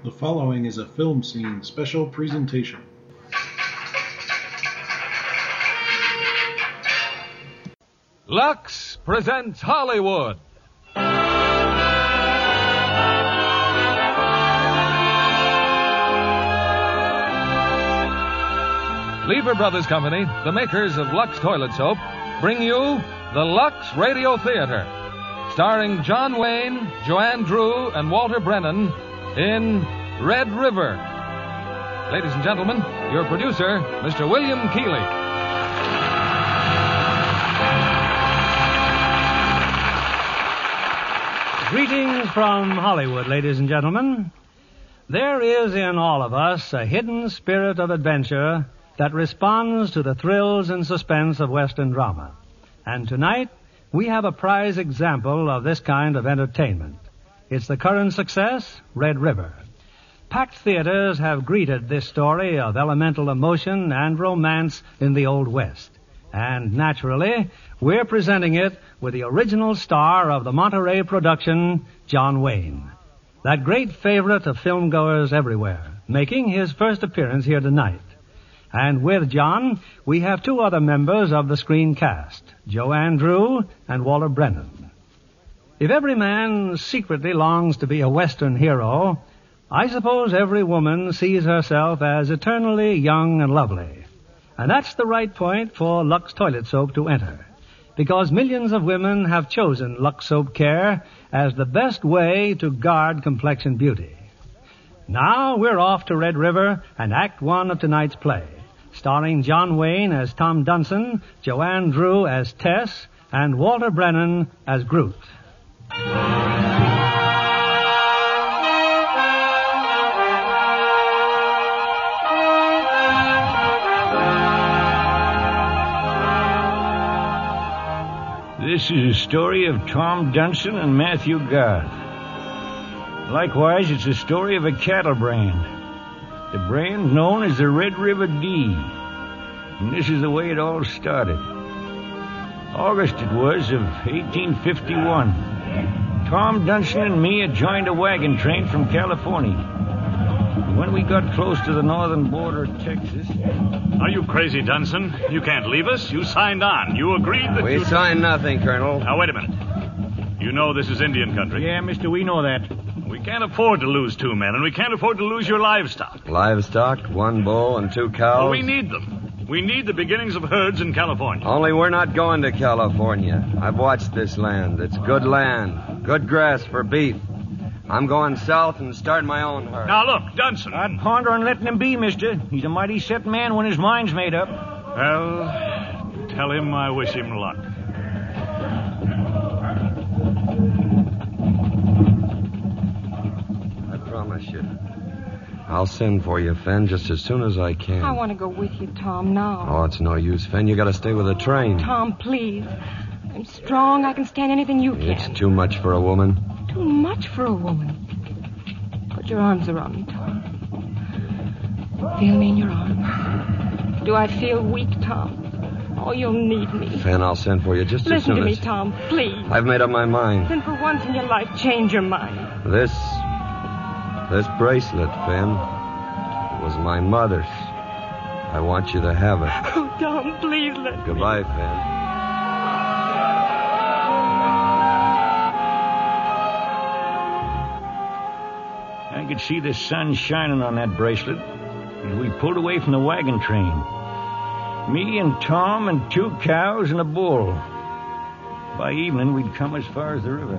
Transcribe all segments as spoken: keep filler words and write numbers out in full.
The following is a film scene special presentation. Lux presents Hollywood. Lever Brothers Company, the makers of Lux Toilet Soap, bring you the Lux Radio Theater, starring John Wayne, Joanne Drew, and Walter Brennan in Red River. Ladies and gentlemen, your producer, Mister William Keighley. Greetings from Hollywood, ladies and gentlemen. There is in all of us a hidden spirit of adventure that responds to the thrills and suspense of Western drama. And tonight, we have a prize example of this kind of entertainment. It's the current success, Red River. Packed theaters have greeted this story of elemental emotion and romance in the Old West. And naturally, we're presenting it with the original star of the Monterey production, John Wayne. That great favorite of filmgoers everywhere, making his first appearance here tonight. And with John, we have two other members of the screen cast, Joanne Drew and Walter Brennan. If every man secretly longs to be a Western hero, I suppose every woman sees herself as eternally young and lovely. And that's the right point for Lux Toilet Soap to enter, because millions of women have chosen Lux Soap Care as the best way to guard complexion beauty. Now we're off to Red River and Act One of tonight's play, starring John Wayne as Tom Dunson, Joanne Drew as Tess, and Walter Brennan as Groot. This is a story of Tom Dunson and Matthew Garth. Likewise, it's a story of a cattle brand. The brand known as the Red River D. And this is the way it all started. August it was of eighteen fifty-one. Tom Dunson and me had joined a wagon train from California. When we got close to the northern border of Texas... Are you crazy, Dunson? You can't leave us. You signed on. You agreed that we you... We signed nothing, Colonel. Now, wait a minute. You know this is Indian country. Yeah, mister, we know that. We can't afford to lose two men, and we can't afford to lose your livestock. Livestock, one bull, and two cows? Well, we need them. We need the beginnings of herds in California. Only we're not going to California. I've watched this land. It's good land. Good grass for beef. I'm going south and starting my own herd. Now, look, Dunson. I'd ponder on letting him be, mister. He's a mighty set man when his mind's made up. Well, tell him I wish him luck. I promise you. I'll send for you, Fen, just as soon as I can. I want to go with you, Tom, now. Oh, it's no use, Fen. You got to stay with the train. Tom, please. I'm strong. I can stand anything you can. It's too much for a woman. Too much for a woman. Put your arms around me, Tom. Feel me in your arms. Do I feel weak, Tom? Oh, you'll need me. Fen, I'll send for you just Listen as soon to as... me, Tom, please. I've made up my mind. Then for once in your life, change your mind. This... This bracelet, Fen, it was my mother's. I want you to have it. Oh, Tom, please let Goodbye, me. Fen. I could see the sun shining on that bracelet as we pulled away from the wagon train. Me and Tom and two cows and a bull. By evening, we'd come as far as the river.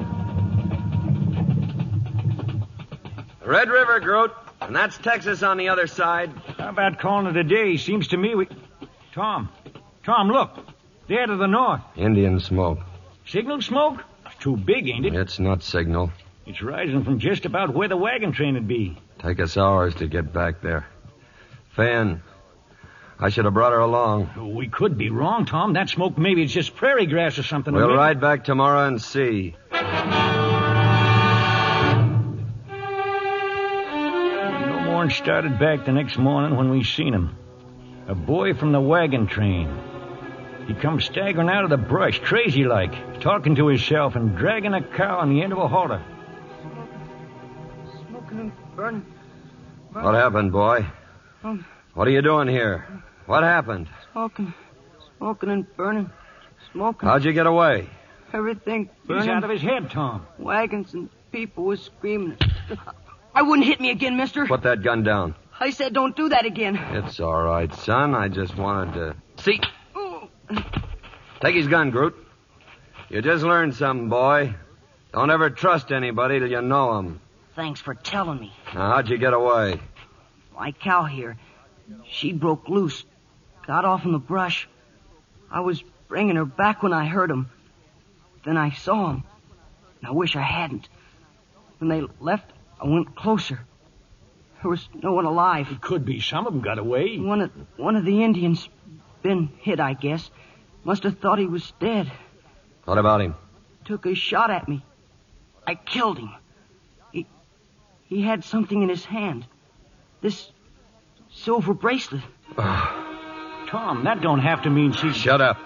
Red River, Groot, and that's Texas on the other side. How about calling it a day? Seems to me we... Tom, Tom, look. There to the north. Indian smoke. Signal smoke? It's too big, ain't it? It's not signal. It's rising from just about where the wagon train would be. Take us hours to get back there. Fan, I should have brought her along. We could be wrong, Tom. That smoke, maybe it's just prairie grass or something. We'll ride back tomorrow and see. No more'n started back the next morning when we seen him. A boy from the wagon train. He come staggering out of the brush, crazy-like, talking to himself and dragging a cow on the end of a halter. Smoking and burning. What happened, boy? Um, What are you doing here? What happened? smoking. Smoking and burning. Smoking. How'd you get away? Everything He's burning. out of his head, Tom. Wagons and people was screaming. I wouldn't hit me again, mister. Put that gun down. I said don't do that again. It's all right, son. I just wanted to... See? Oh. Take his gun, Groot. You just learned something, boy. Don't ever trust anybody till you know him. Thanks for telling me. Now, how'd you get away? My cow here, she broke loose. Got off in the brush. I was bringing her back when I heard him. Then I saw him. And I wish I hadn't. When they left, I went closer. There was no one alive. It could be. Some of them got away. One of, one of the Indians, been hit, I guess, must have thought he was dead. What about him? Took a shot at me. I killed him. He, he had something in his hand. This silver bracelet. Tom, that don't have to mean she... Shut up.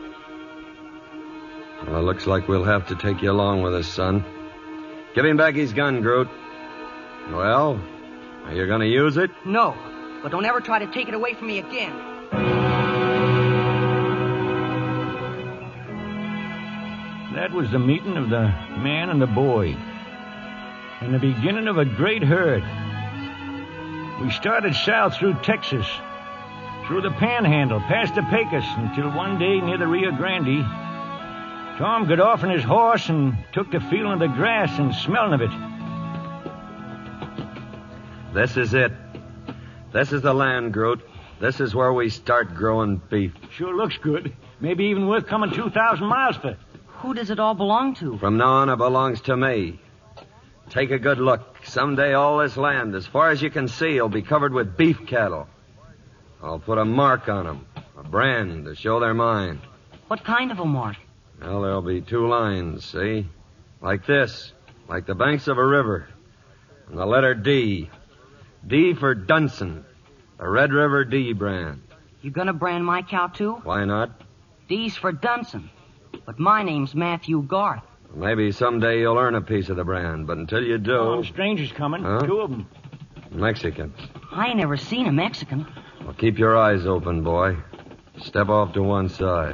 Well, it looks like we'll have to take you along with us, son. Give him back his gun, Groot. Well, are you going to use it? No, but don't ever try to take it away from me again. That was the meeting of the man and the boy. And the beginning of a great herd. We started south through Texas, through the Panhandle, past the Pecos, until one day near the Rio Grande, Tom got off on his horse and took to feeling of the grass and smelling of it. This is it. This is the land, Groot. This is where we start growing beef. Sure looks good. Maybe even worth coming two thousand miles for. Who does it all belong to? From now on, it belongs to me. Take a good look. Someday all this land, as far as you can see, will be covered with beef cattle. I'll put a mark on them, a brand to show they're mine. What kind of a mark? Well, there'll be two lines, see? Like this, like the banks of a river. And the letter D. D for Dunson, the Red River D brand. You gonna brand my cow, too? Why not? D's for Dunson. But my name's Matthew Garth. Maybe someday you'll earn a piece of the brand, but until you do... Oh, strangers coming. Huh? Two of them. Mexicans. I ain't never seen a Mexican. Well, keep your eyes open, boy. Step off to one side.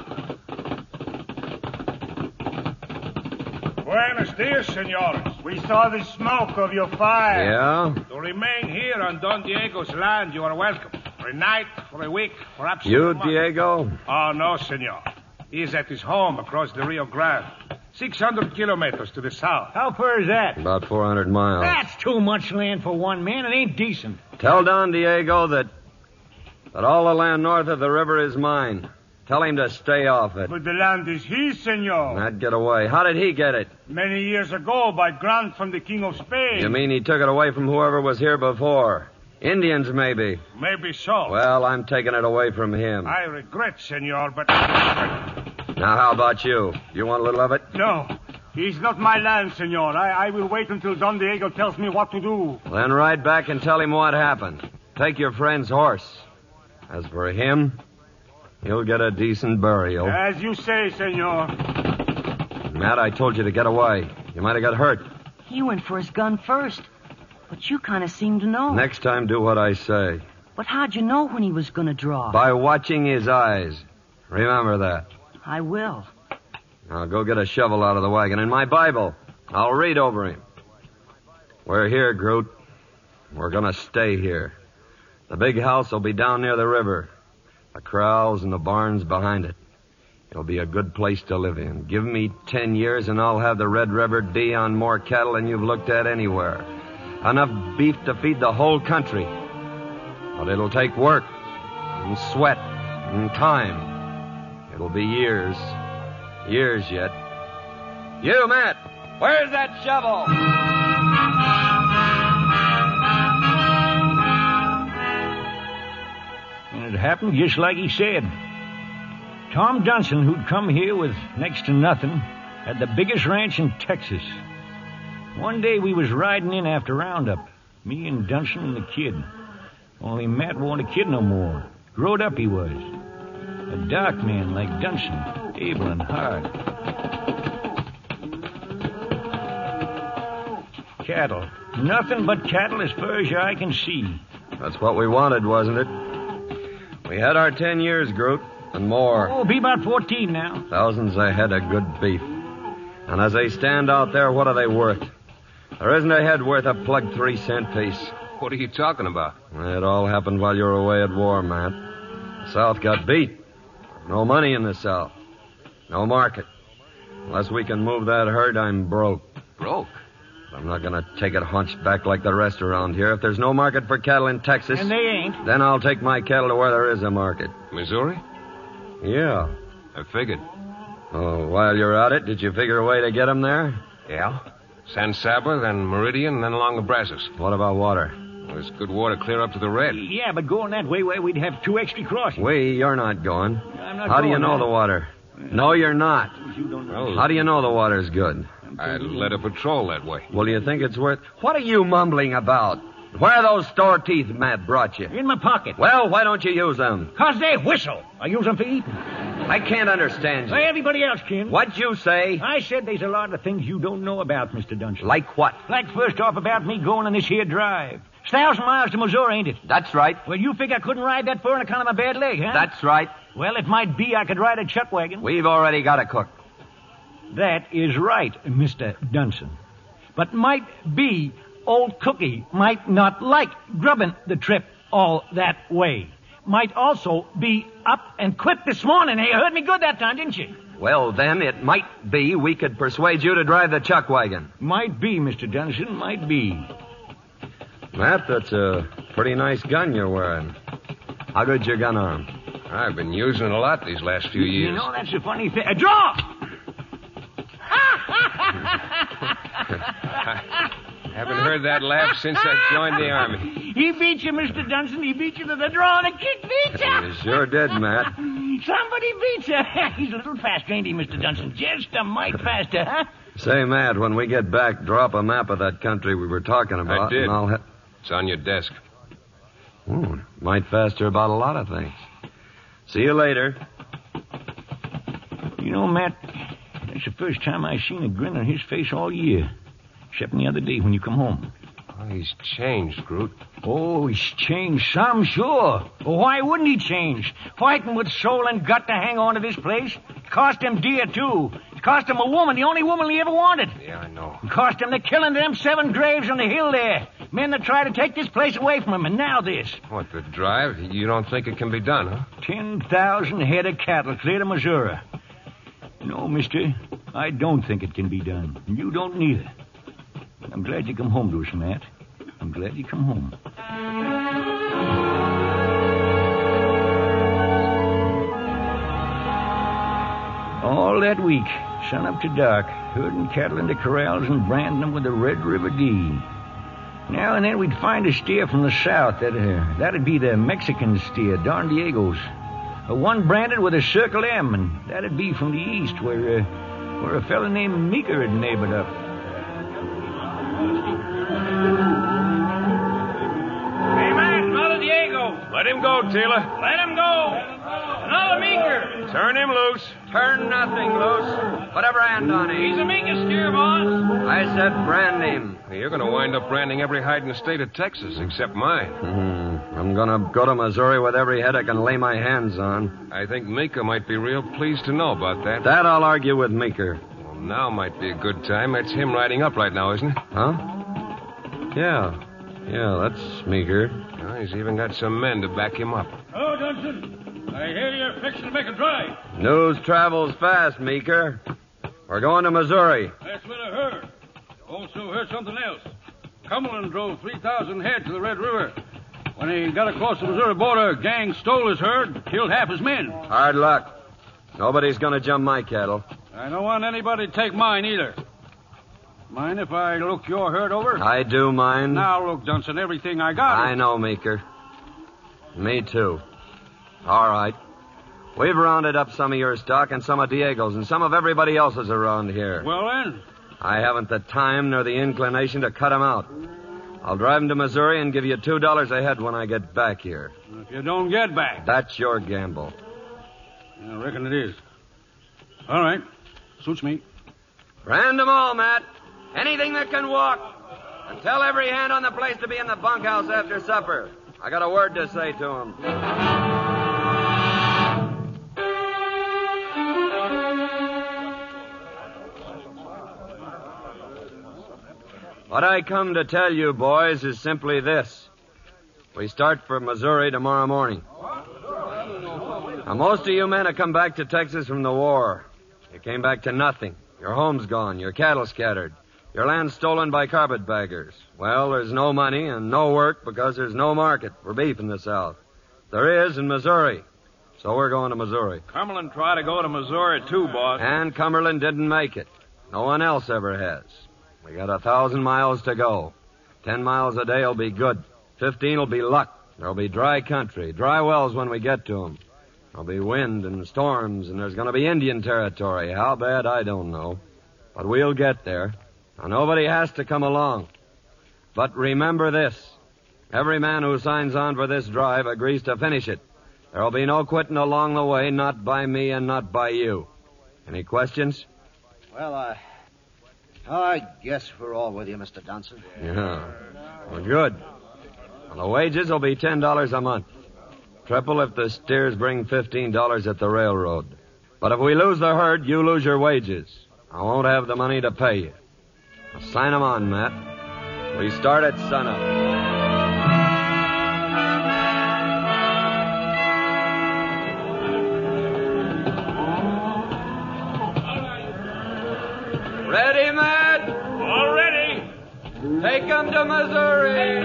Buenos dias, senores. We saw the smoke of your fire. Yeah? To remain here on Don Diego's land, you are welcome. For a night, for a week, perhaps... You, a month. Diego? Oh, no, senor. He is at his home across the Rio Grande. six hundred kilometers to the south. How far is that? About four hundred miles. That's too much land for one man. It ain't decent. Tell Don Diego that... that all the land north of the river is mine. Tell him to stay off it. But the land is his, senor. That'd get away. How did he get it? Many years ago, by grant from the King of Spain. You mean he took it away from whoever was here before? Indians, maybe. Maybe so. Well, I'm taking it away from him. I regret, senor, but... Now, how about you? You want a little of it? No. He's not my land, senor. I, I will wait until Don Diego tells me what to do. Then ride back and tell him what happened. Take your friend's horse. As for him, he'll get a decent burial. As you say, senor. Matt, I told you to get away. You might have got hurt. He went for his gun first. But you kind of seem to know. Next time, do what I say. But how'd you know when he was going to draw? By watching his eyes. Remember that. I will. Now go get a shovel out of the wagon and my Bible. I'll read over him. We're here, Groot. We're going to stay here. The big house will be down near the river. The corrals and the barns behind it. It'll be a good place to live in. Give me ten years and I'll have the Red River D on more cattle than you've looked at anywhere. Enough beef to feed the whole country. But it'll take work and sweat and time. It'll be years. Years yet. You, Matt, where's that shovel? And it happened just like he said. Tom Dunson, who'd come here with next to nothing, had the biggest ranch in Texas. One day we was riding in after roundup, me and Dunson and the kid. Only Matt wasn't a kid no more. Growed up he was. A dark man like Dunson, able and hard. Cattle, Nothing but cattle as far as your eye can see. That's what we wanted, wasn't it? We had our ten years, Groot, and more. Oh, be about fourteen now. Thousands a head of good beef. And as they stand out there, what are they worth? There isn't a head worth a plugged three-cent piece. What are you talking about? It all happened while you were away at war, Matt. The South got beat. No money in the South. No market. Unless we can move that herd, I'm broke. Broke? I'm not going to take it hunched back like the rest around here. If there's no market for cattle in Texas... And they ain't. Then I'll take my cattle to where there is a market. Missouri? Yeah. I figured. Oh, while you're at it, did you figure a way to get them there? Yeah. San Saba, then Meridian, then along the Brazos. What about water? Well, there's good water clear up to the Red. Yeah, but going that way, why, we'd have two extra crossings. We, you're not going. I'm not How going, do you know man. the water? No, you're not. You don't know. Well, How do you know the water's good? I led a patrol that way. Well, do you think it's worth... What are you mumbling about? Where are those store teeth Matt brought you? In my pocket. Well, why don't you use them? Because they whistle. I use them for eating. I can't understand you. Well, everybody else can. What'd you say? I said there's a lot of things you don't know about, Mister Dunson. Like what? Like first off about me going on this here drive. It's a thousand miles to Missouri, ain't it? That's right. Well, you think I couldn't ride that far on account of my bad leg, huh? That's right. Well, it might be I could ride a chuck wagon. We've already got a cook. That is right, Mister Dunson. But might be old Cookie might not like grubbing the trip all that way. Might also be up and quit this morning. Hey, you heard me good that time, didn't you? Well, then, it might be we could persuade you to drive the chuck wagon. Might be, Mister Dunson, might be. Matt, that's a pretty nice gun you're wearing. How good's your gun arm? I've been using it a lot these last few years. You know, that's a funny thing. A draw! Haven't heard that laugh since I joined the Army. He beat you, Mister Dunson. He beat you to the draw, and a kick beat you. You sure did, Matt. Somebody beat you. He's a little faster, ain't he, Mister Dunson? Just a mite faster, huh? Say, Matt, when we get back, drop a map of that country we were talking about. I did. And I'll ha- It's on your desk. Ooh, might faster about a lot of things. See you later. You know, Matt, that's the first time I seen a grin on his face all year. Except the other day when you come home. Oh, he's changed, Groot. Oh, he's changed some, sure. Well, why wouldn't he change? Fighting with soul and gut to hang on to this place. It cost him dear, too. It cost him a woman, the only woman he ever wanted. Yeah, I know. It cost him the killing of them seven graves on the hill there. Men that tried to take this place away from him, and now this. What, the drive? You don't think it can be done, huh? Ten thousand head of cattle clear to Missouri. No, mister, I don't think it can be done. You don't neither. I'm glad you come home to us, Matt. I'm glad you come home. All that week, sun up to dark, herding cattle into corrals and branding them with the Red River D. Now and then we'd find a steer from the south. That, uh, that'd be the Mexican steer, Don Diego's. Uh, one branded with a Circle M, and that'd be from the east, where, uh, where a fella named Meeker had neighbored up. Hey, man, another Diego. Let him go, Taylor. Let him go. Another Meeker. Turn him loose. Turn nothing loose. Put a brand on him. He's a Meeker steer, boss. I said brand him. You're going to wind up branding every hide in the state of Texas, except mine. Mm-hmm. I'm going to go to Missouri with every head I can lay my hands on. I think Meeker might be real pleased to know about that. That I'll argue with Meeker. Well, now might be a good time. That's him riding up right now, isn't it? Huh? Yeah. Yeah, that's Meeker. Well, he's even got some men to back him up. Hello, Johnson. I hear you're fixing to make a drive. News travels fast, Meeker. We're going to Missouri. That's what I heard. Also heard something else. Cumberland drove three thousand head to the Red River. When he got across the Missouri border, a gang stole his herd, killed half his men. Hard luck. Nobody's going to jump my cattle. I don't want anybody to take mine either. Mind if I look your herd over? I do mind. Now, look, Dunson, everything I got... I know, Meeker. Me too. All right. We've rounded up some of your stock and some of Diego's and some of everybody else's around here. Well, then? I haven't the time nor the inclination to cut 'em out. I'll drive 'em to Missouri and give you two dollars a head when I get back here. If you don't get back... That's your gamble. I reckon it is. All right. Suits me. Brand 'em all, Matt. Anything that can walk. And tell every hand on the place to be in the bunkhouse after supper. I got a word to say to him. What I come to tell you, boys, is simply this. We start for Missouri tomorrow morning. Now, most of you men have come back to Texas from the war. You came back to nothing. Your home's gone, your cattle scattered, your land stolen by carpetbaggers. Well, there's no money and no work because there's no market for beef in the South. There is in Missouri. So we're going to Missouri. Cumberland tried to go to Missouri, too, boss. And Cumberland didn't make it. No one else ever has. We got a thousand miles to go. Ten miles a day will be good. Fifteen will be luck. There'll be dry country, dry wells when we get to them. There'll be wind and storms, and there's going to be Indian territory. How bad, I don't know. But we'll get there. Now, nobody has to come along. But remember this. Every man who signs on for this drive agrees to finish it. There'll be no quitting along the way, not by me and not by you. Any questions? Well, I... I guess we're all with you, Mister Dunson. Yeah. Well, good. Well, the wages will be ten dollars a month. Triple if the steers bring fifteen dollars at the railroad. But if we lose the herd, you lose your wages. I won't have the money to pay you. Now sign 'em on, Matt. We start at sunup. Ready, Matt? All ready. Take 'em to Missouri.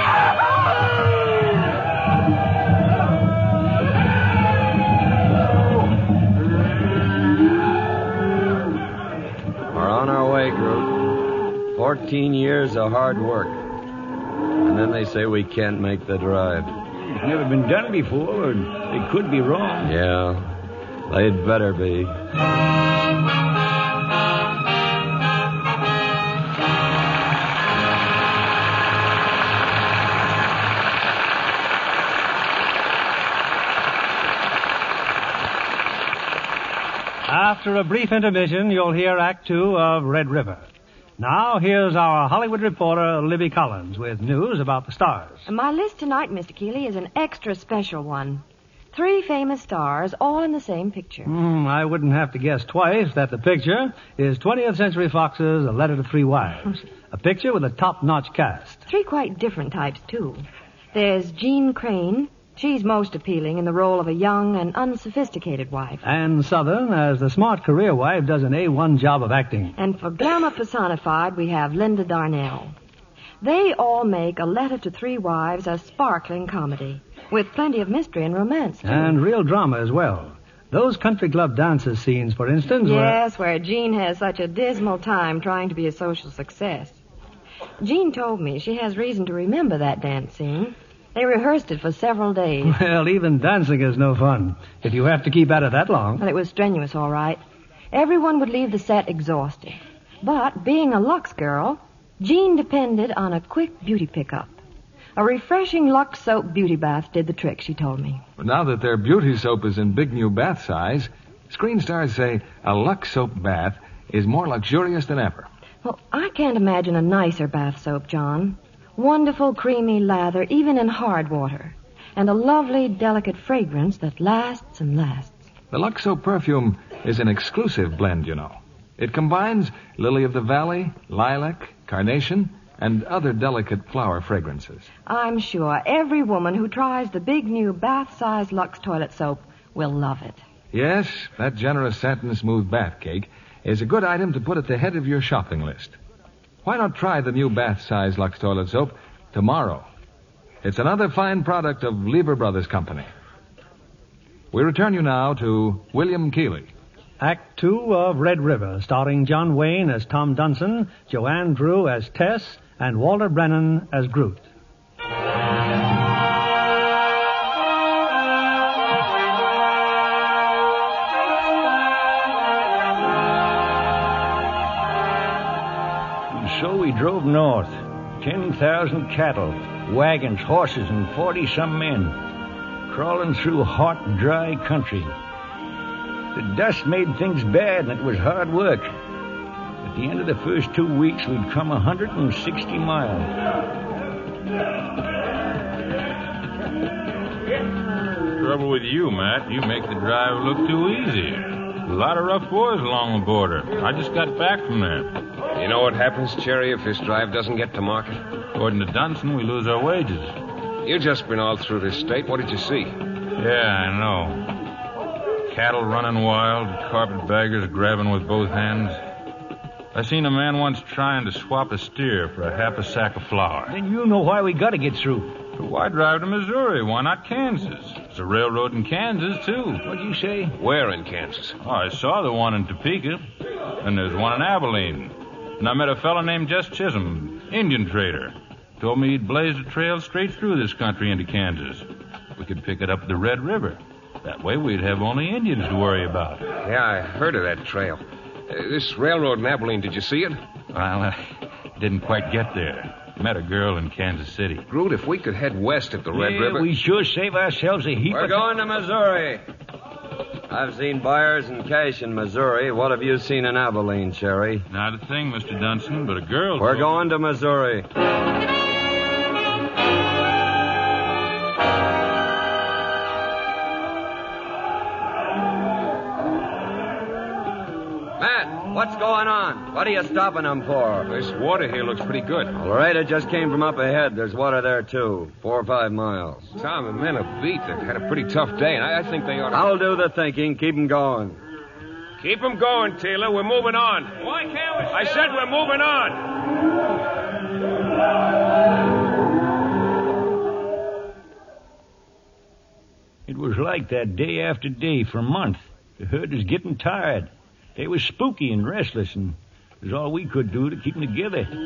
We're on our way, Groot. Fourteen years of hard work. And then they say we can't make the drive. It's never been done before, and they could be wrong. Yeah, they'd better be. After a brief intermission, you'll hear Act Two of Red River. Now, here's our Hollywood reporter, Libby Collins, with news about the stars. My list tonight, Mister Keeley, is an extra special one. Three famous stars, all in the same picture. Mm, I wouldn't have to guess twice that the picture is twentieth Century Fox's A Letter to Three Wives. A picture with a top-notch cast. Three quite different types, too. There's Jean Crane. She's most appealing in the role of a young and unsophisticated wife. And Southern, as the smart career wife, does an A one job of acting. And for glamour personified, we have Linda Darnell. They all make A Letter to Three Wives a sparkling comedy, with plenty of mystery and romance, too. And real drama as well. Those country club dances scenes, for instance, Yes, where... where Jean has such a dismal time trying to be a social success. Jean told me she has reason to remember that dance scene. They rehearsed it for several days. Well, even dancing is no fun, if you have to keep at it that long. Well, it was strenuous, all right. Everyone would leave the set exhausted. But, being a Lux girl, Jean depended on a quick beauty pickup. A refreshing Lux soap beauty bath did the trick, she told me. But now that their beauty soap is in big new bath size, screen stars say a Lux soap bath is more luxurious than ever. Well, I can't imagine a nicer bath soap, John. Wonderful creamy lather, even in hard water. And a lovely, delicate fragrance that lasts and lasts. The Lux soap perfume is an exclusive blend, you know. It combines lily of the valley, lilac, carnation, and other delicate flower fragrances. I'm sure every woman who tries the big new bath-sized Lux toilet soap will love it. Yes, that generous satin smooth bath cake is a good item to put at the head of your shopping list. Why not try the new bath-size Lux toilet soap tomorrow? It's another fine product of Lever Brothers Company. We return you now to William Keeley. Act Two of Red River, starring John Wayne as Tom Dunson, Joanne Drew as Tess, and Walter Brennan as Groot. So we drove north. Ten thousand cattle, wagons, horses, and forty-some men, crawling through hot, dry country. The dust made things bad, and it was hard work. But the end of the first two weeks, we'd come one hundred sixty miles. Trouble with you, Matt, you make the drive look too easy. A lot of rough boys along the border. I just got back from there. You know what happens, Cherry, if this drive doesn't get to market? According to Dunson, we lose our wages. You've just been all through this state. What did you see? Yeah, I know. Cattle running wild, carpetbaggers grabbing with both hands. I seen a man once trying to swap a steer for a half a sack of flour. Then you know why we got to get through. But why drive to Missouri? Why not Kansas? There's a railroad in Kansas, too. What'd you say? Where in Kansas? Oh, I saw the one in Topeka. And there's one in Abilene. And I met a fellow named Jess Chisholm, Indian trader. Told me he'd blazed a trail straight through this country into Kansas. We could pick it up at the Red River. That way we'd have only Indians to worry about. Yeah, I heard of that trail. Uh, this railroad in Abilene, did you see it? Well, I didn't quite get there. Met a girl in Kansas City. Groot, if we could head west at the Red yeah, River... we sure save ourselves a heap We're of... going to Missouri. I've seen buyers and cash in Missouri. What have you seen in Abilene, Cherry? Not a thing, Mister Dunson, but a girl... We're going to Missouri. What's going on? What are you stopping them for? This water here looks pretty good. All right, it just came from up ahead. There's water there, too. Four or five miles. Tom, the men are beat. They've had a pretty tough day, and I, I think they ought to... I'll do the thinking. Keep them going. Keep them going, Taylor. We're moving on. Why can't we... I said we're moving on. It was like that day after day for a month. The herd was getting tired. They were spooky and restless, and it was all we could do to keep them together. All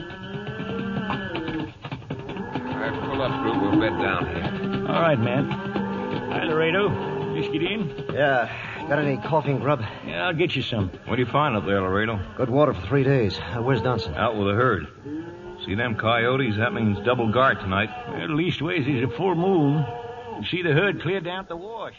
right, pull up, Groot. We'll bed down here. All right, man. Hi, Laredo. Just get in. Yeah. Got any coffee and grub? Yeah, I'll get you some. What do you find up there, Laredo? Good water for three days. Uh, where's Dunson? Out with the herd. See them coyotes? That means double guard tonight. Well, leastways, there's a full moon. You see the herd clear down at the wash.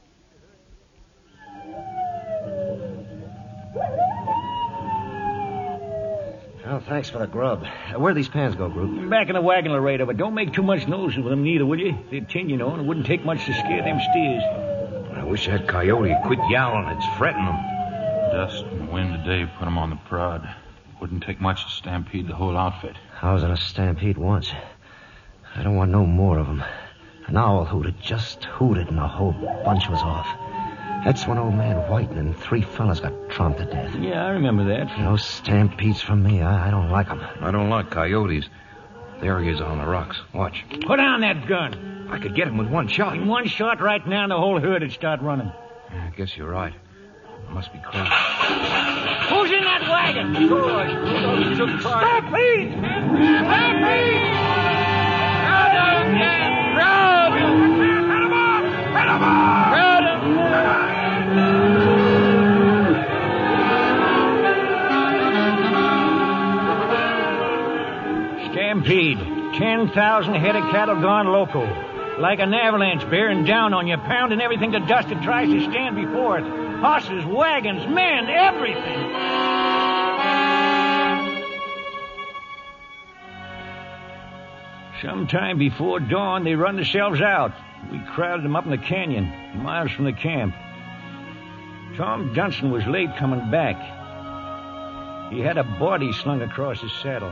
Oh, thanks for the grub. Uh, where'd these pans go, Groot? Back in the wagon, Laredo, but don't make too much noise with them neither, will you? They'd tin, you know, and it wouldn't take much to scare them steers. I wish that coyote would quit yowling. It's fretting them. Dust and wind today put them on the prod. Wouldn't take much to stampede the whole outfit. I was in a stampede once. I don't want no more of them. An owl hooted, just hooted, and the whole bunch was off. That's when old man Whiten and three fellas got tromped to death. Yeah, I remember that. No stampedes from me. I, I don't like them. I don't like coyotes. There he is on the rocks. Watch. Put down that gun. I could get him with one shot. In one shot right now, the whole herd would start running. Yeah, I guess you're right. I must be crazy. Who's in that wagon? George. Stop, please. Stop, please. Crowd him. Crowd him. Cut him off. Cut him off. Crowd him. Stampede. Ten thousand head of cattle gone loco. Like an avalanche bearing down on you, pounding everything to dust that tries to stand before it. Horses, wagons, men, everything. Sometime before dawn, they run themselves out. We crowded them up in the canyon, miles from the camp. Tom Dunson was late coming back. He had a body slung across his saddle.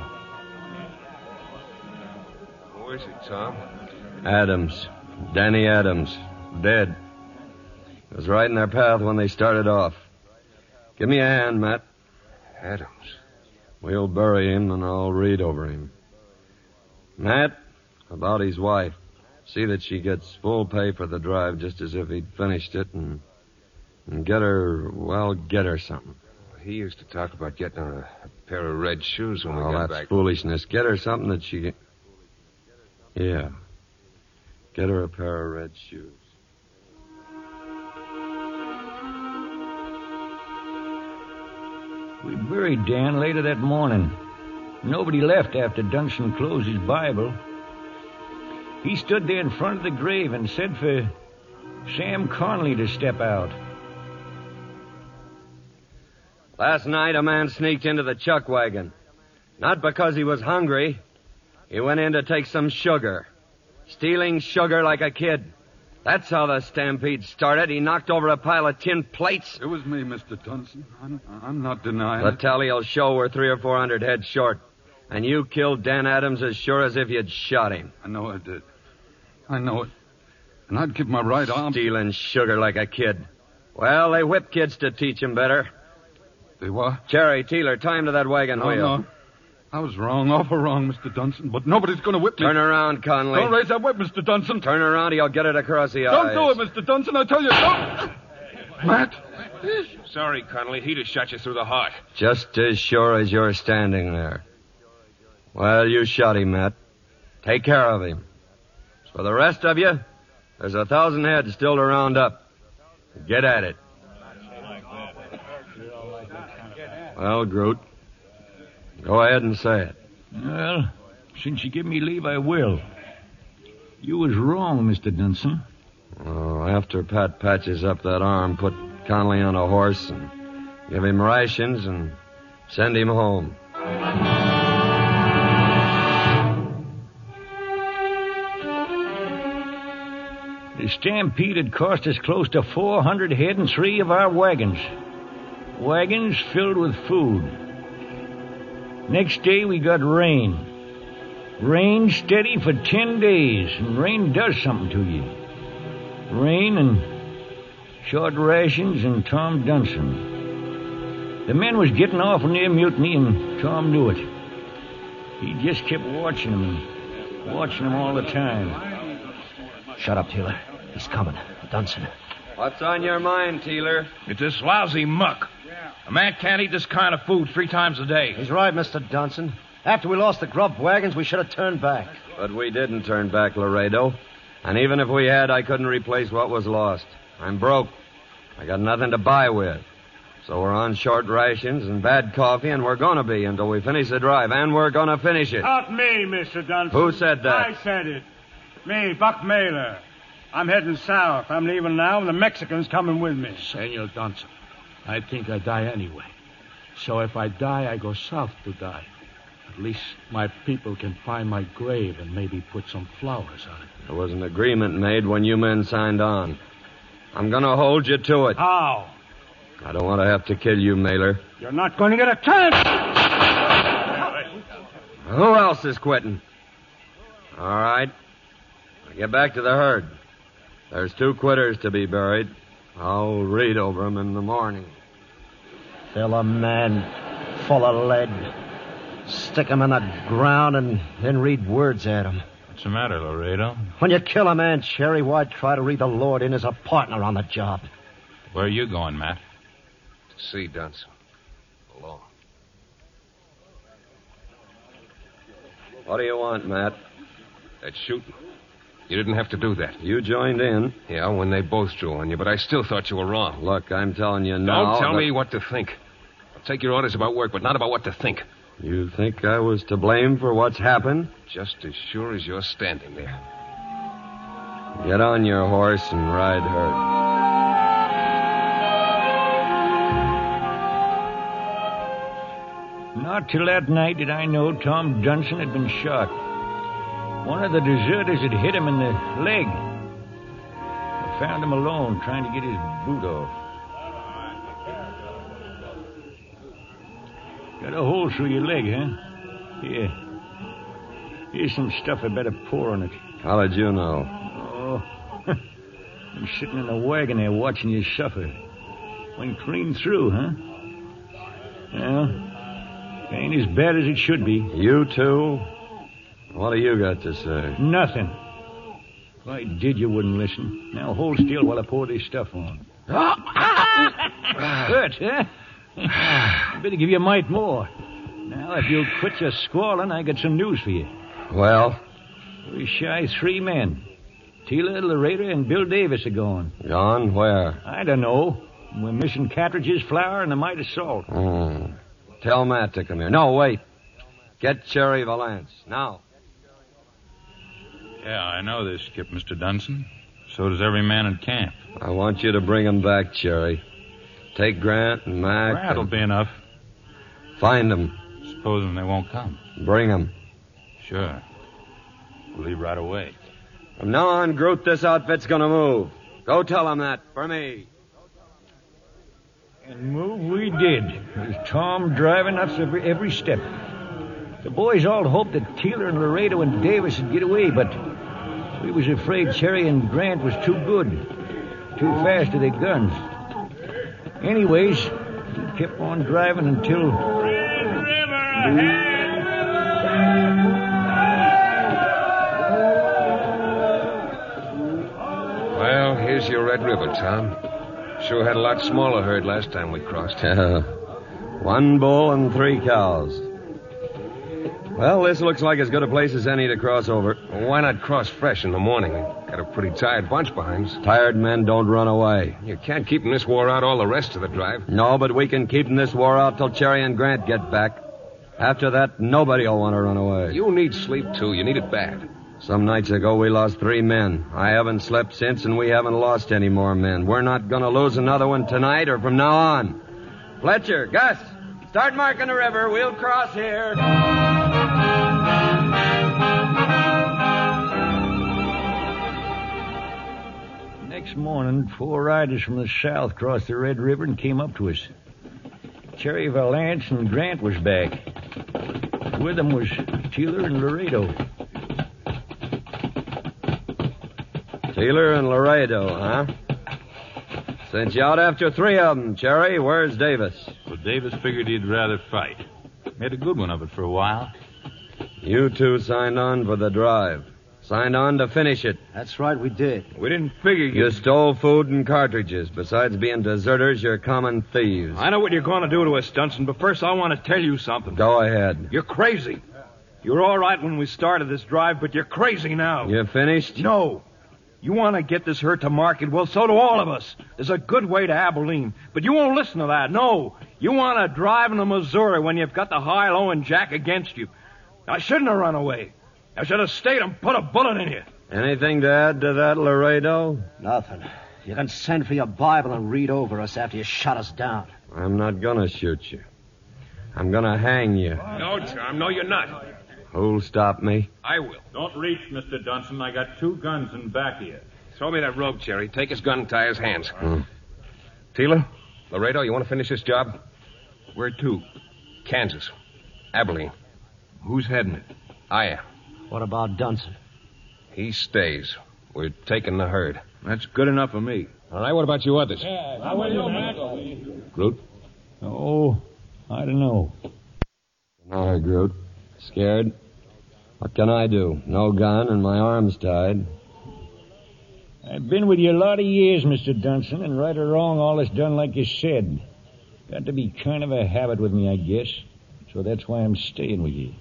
Who is it, Tom? Adams. Danny Adams. Dead. It was right in their path when they started off. Give me a hand, Matt. Adams. We'll bury him, and I'll read over him. Matt, about his wife. See that she gets full pay for the drive, just as if he'd finished it, and, and get her, well, get her something. He used to talk about getting her a, a pair of red shoes when oh, we got that's back. foolishness. Get her something that she... Yeah. Get her a pair of red shoes. We buried Dan later that morning. Nobody left after Dunson closed his Bible. He stood there in front of the grave and said for Sam Conley to step out. Last night, a man sneaked into the chuck wagon. Not because he was hungry. He went in to take some sugar. Stealing sugar like a kid. That's how the stampede started. He knocked over a pile of tin plates. It was me, Mister Dunson. I'm, I'm not denying The it. tally'll show we're three or four hundred heads short. And you killed Dan Adams as sure as if you'd shot him. I know I did. I know it. And I'd give my right arm... Stealing sugar like a kid. Well, they whip kids to teach 'em better. They what? Cherry, Teeler, tie him to that wagon No, wheel. no. I was wrong, awful wrong, Mister Dunson, but nobody's going to whip me. Turn around, Conley. Don't raise that whip, Mister Dunson. Turn around or you'll get it across the Don't eyes. do it, Mister Dunson, I tell you, don't. Matt. Sorry, Connolly. He'd have shot you through the heart. Just as sure as you're standing there. Well, you shot him, Matt. Take care of him. For the rest of you, there's a thousand heads still to round up. Get at it. Well, Groot, go ahead and say it. Well, since you give me leave, I will. You was wrong, Mister Dunson. Oh, after Pat patches up that arm, put Conley on a horse and give him rations and send him home. The stampede had cost us close to four hundred head and three of our wagons. Wagons filled with food. Next day we got rain. Rain steady for ten days, and rain does something to you. Rain and short rations and Tom Dunson. The men was getting awful near mutiny, and Tom knew it. He just kept watching them and watching them all the time. Shut up, Taylor. He's coming. Dunson. What's on your mind, Teeler? It's this lousy muck. A man can't eat this kind of food three times a day. He's right, Mister Dunson. After we lost the grub wagons, we should have turned back. But we didn't turn back, Laredo. And even if we had, I couldn't replace what was lost. I'm broke. I got nothing to buy with. So we're on short rations and bad coffee, and we're going to be until we finish the drive. And we're going to finish it. Not me, Mister Dunson. Who said that? I said it. Me, Buck Mailer. I'm heading south. I'm leaving now, and the Mexicans coming with me. Senor Dunson, I think I die anyway. So if I die, I go south to die. At least my people can find my grave and maybe put some flowers on it. There was an agreement made when you men signed on. I'm going to hold you to it. How? I don't want to have to kill you, Mailer. You're not going to get a chance. Who else is quitting? All right. Now get back to the herd. There's two quitters to be buried. I'll read over them in the morning. Fill a man full of lead. Stick him in the ground and then read words at him. What's the matter, Laredo? When you kill a man, Cherry, why try to read the Lord in as a partner on the job? Where are you going, Matt? To see Dunson. Alone. What do you want, Matt? That shooting. You didn't have to do that. You joined in. Yeah, when they both drew on you, but I still thought you were wrong. Look, I'm telling you now... Don't tell that... me what to think. I'll take your orders about work, but not about what to think. You think I was to blame for what's happened? Just as sure as you're standing there. Get on your horse and ride herd. Not till that night did I know Tom Dunson had been shot. One of the deserters had hit him in the leg. I found him alone, trying to get his boot off. Got a hole through your leg, huh? Here. Here's some stuff I better pour on it. How did you know? Oh, I'm sitting in the wagon there watching you suffer. Went clean through, huh? Well, it ain't as bad as it should be. You too? What do you got to say? Nothing. If I did, you wouldn't listen. Now hold still while I pour this stuff on. Hurt, huh? I better give you a mite more. Now, if you'll quit your squalling, I got some news for you. Well? We shy three men. Tila, Laredo, and Bill Davis are gone. Gone? Where? I don't know. We're missing cartridges, flour, and a mite of salt. Hmm. Tell Matt to come here. No, wait. Get Cherry Valance. Now. Yeah, I know this, Skip, Mister Dunson. So does every man in camp. I want you to bring him back, Cherry. Take Grant and Mac. Grant'll and be enough. Find them. Supposing they won't come. Bring them. Sure. We'll leave right away. From now on, Groot, this outfit's gonna move. Go tell them that, for me. And move we did, with Tom driving us every, every step. The boys all hoped that Taylor and Laredo and Davis would get away, but we was afraid Cherry and Grant was too good, too fast with their guns. Anyways, we kept on driving until... Well, here's your Red River, Tom. Sure had a lot smaller herd last time we crossed. One bull and three cows. Well, this looks like as good a place as any to cross over. Well, why not cross fresh in the morning? Got a pretty tired bunch behind us. Tired men don't run away. You can't keep 'em this war out all the rest of the drive. No, but we can keep 'em this war out till Cherry and Grant get back. After that, nobody will want to run away. You need sleep, too. You need it bad. Some nights ago, we lost three men. I haven't slept since, and we haven't lost any more men. We're not going to lose another one tonight or from now on. Fletcher, Gus, start marking the river. We'll cross here. Next morning, four riders from the south crossed the Red River and came up to us. Cherry Valance and Grant was back. With them was Taylor and Laredo. Taylor and Laredo, huh? Sent you out after three of them, Cherry. Where's Davis? Well, Davis figured he'd rather fight. Made a good one of it for a while. You two signed on for the drive. Signed on to finish it. That's right, we did. We didn't figure you... You stole food and cartridges. Besides being deserters, you're common thieves. I know what you're going to do to us, Dunson, but first I want to tell you something. Go ahead. You're crazy. You were all right when we started this drive, but you're crazy now. You finished? No. You want to get this herd to market? Well, so do all of us. There's a good way to Abilene. But you won't listen to that. No. You want to drive into Missouri when you've got the high-low and Jack against you. I shouldn't have run away. I should have stayed and put a bullet in you. Anything to add to that, Laredo? Nothing. You can send for your Bible and read over us after you shut us down. I'm not going to shoot you. I'm going to hang you. No, Tom. No, you're not. Who'll stop me? I will. Don't reach, Mister Dunson. I got two guns in back of you. Throw me that rope, Cherry. Take his gun and tie his hands. Hmm. Taylor, Laredo, you want to finish this job? Where to? Kansas. Abilene. Who's heading it? I am. What about Dunson? He stays. We're taking the herd. That's good enough for me. All right, what about you others? How will you, Mac? Groot? Oh, I don't know. All right, Groot. Scared? What can I do? No gun and my arms tied. I've been with you a lot of years, Mister Dunson, and right or wrong, all is done like you said. Got to be kind of a habit with me, I guess. So that's why I'm staying with you.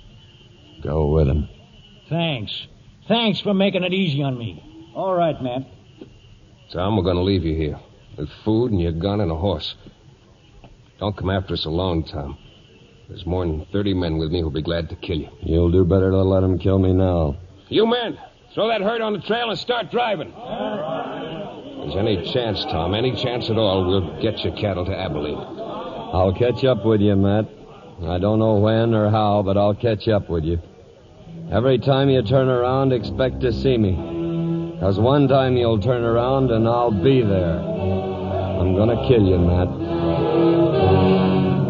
Go with him. Thanks. Thanks for making it easy on me. All right, Matt. Tom, we're going to leave you here. With food and your gun and a horse. Don't come after us alone, Tom. There's more than thirty men with me who'll be glad to kill you. You'll do better to let him kill me now. You men, throw that herd on the trail and start driving. If there's any chance, Tom, any chance at all, we'll get your cattle to Abilene. I'll catch up with you, Matt. I don't know when or how, but I'll catch up with you. Every time you turn around, expect to see me. Because one time you'll turn around and I'll be there. I'm going to kill you, Matt.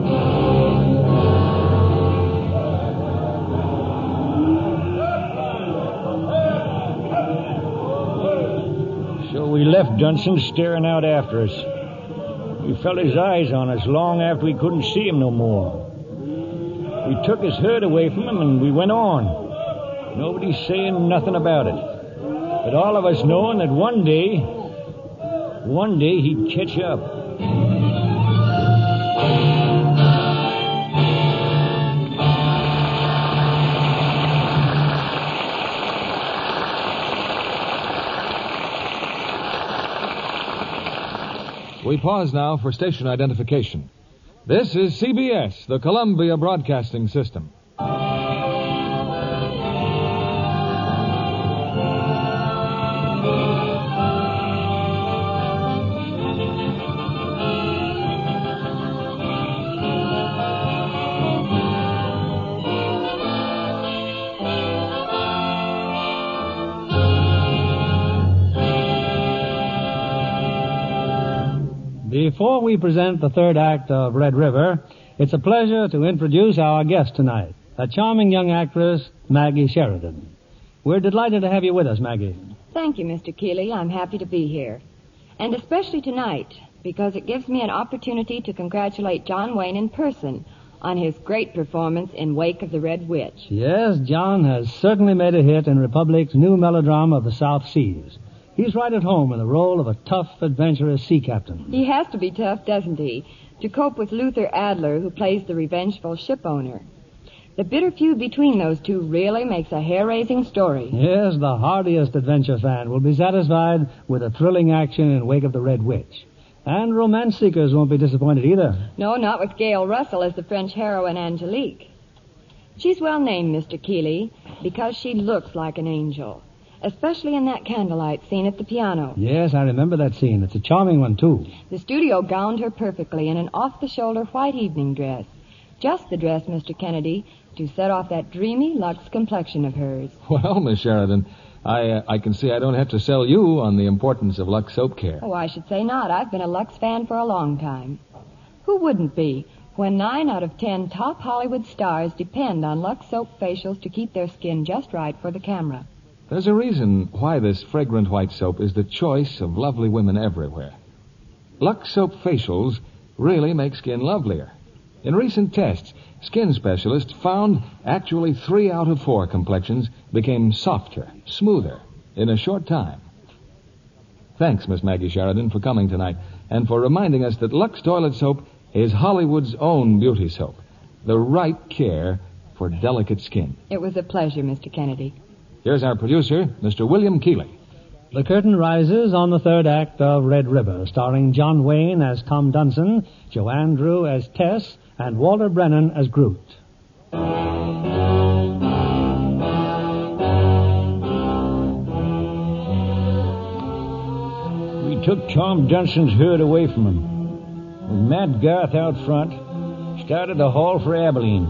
So we left Dunson staring out after us. We felt his eyes on us long after we couldn't see him no more. We took his herd away from him and we went on. Nobody saying nothing about it. But all of us knowing that one day, one day he'd catch up. We pause now for station identification. This is C B S, the Columbia Broadcasting System. Before we present the third act of Red River, it's a pleasure to introduce our guest tonight, a charming young actress, Maggie Sheridan. We're delighted to have you with us, Maggie. Thank you, Mister Keeley. I'm happy to be here. And especially tonight, because it gives me an opportunity to congratulate John Wayne in person on his great performance in Wake of the Red Witch. Yes, John has certainly made a hit in Republic's new melodrama of the South Seas. He's right at home in the role of a tough, adventurous sea captain. He has to be tough, doesn't he, to cope with Luther Adler, who plays the revengeful ship owner. The bitter feud between those two really makes a hair-raising story. Yes, the hardiest adventure fan will be satisfied with a thrilling action in Wake of the Red Witch. And romance seekers won't be disappointed either. No, not with Gail Russell as the French heroine Angelique. She's well named, Mister Keeley, because she looks like an angel, especially in that candlelight scene at the piano. Yes, I remember that scene. It's a charming one, too. The studio gowned her perfectly in an off-the-shoulder white evening dress. Just the dress, Mister Kennedy, to set off that dreamy Lux complexion of hers. Well, Miss Sheridan, I uh, I can see I don't have to sell you on the importance of Lux soap care. Oh, I should say not. I've been a Lux fan for a long time. Who wouldn't be when nine out of ten top Hollywood stars depend on Lux soap facials to keep their skin just right for the camera? There's a reason why this fragrant white soap is the choice of lovely women everywhere. Lux soap facials really make skin lovelier. In recent tests, skin specialists found actually three out of four complexions became softer, smoother, in a short time. Thanks, Miss Maggie Sheridan, for coming tonight and for reminding us that Lux Toilet Soap is Hollywood's own beauty soap, the right care for delicate skin. It was a pleasure, Mister Kennedy. Here's our producer, Mister William Keeley. The curtain rises on the third act of Red River, starring John Wayne as Tom Dunson, Joanne Drew as Tess, and Walter Brennan as Groot. We took Tom Dunson's herd away from him. With Matt Garth out front, started to haul for Abilene.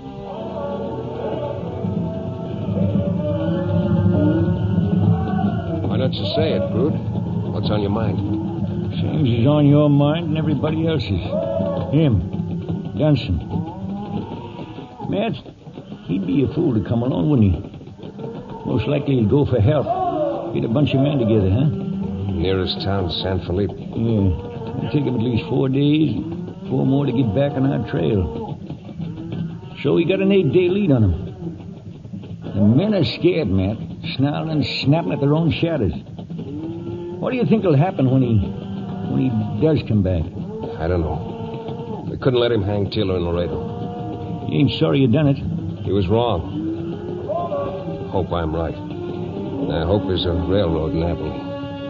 Why don't you say it, Groot? What's on your mind? Same as is on your mind and everybody else's. Him. Dunson. Matt, he'd be a fool to come alone, wouldn't he? Most likely he'd go for help. Get a bunch of men together, huh? Nearest town, San Felipe. Yeah. It'll take him at least four days, four more to get back on our trail. So we got an eight-day lead on him. The men are scared, Matt, snarling and snapping at their own shadows. What do you think will happen when he when he does come back? I don't know. We couldn't let him hang Taylor and Laredo. You ain't sorry you done it? He was wrong. Hope I'm right. And I hope there's a railroad in Abilene.